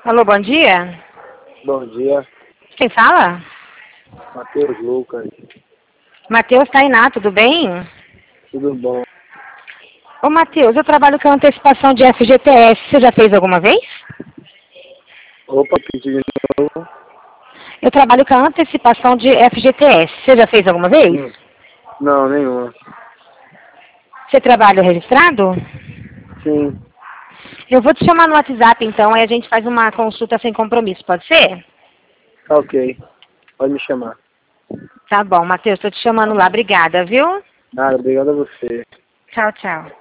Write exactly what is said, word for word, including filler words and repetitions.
Alô, bom dia. Bom dia, Quem fala? Matheus Lucas. Matheus Tainá, tudo bem? Tudo bom? Ô, Matheus, eu trabalho com antecipação de F G T S. Você já fez alguma vez? Opa, pedi de novo. Eu trabalho com antecipação de F G T S. Você já fez alguma vez? Hum. Não, nenhuma. Você trabalha registrado? Sim, Eu vou te chamar no WhatsApp, então, aí a gente faz uma consulta sem compromisso, pode ser? tá ok. Pode me chamar. Tá bom, Matheus, tô te chamando lá. Obrigada, viu? Nada, obrigado a você. Tchau, tchau.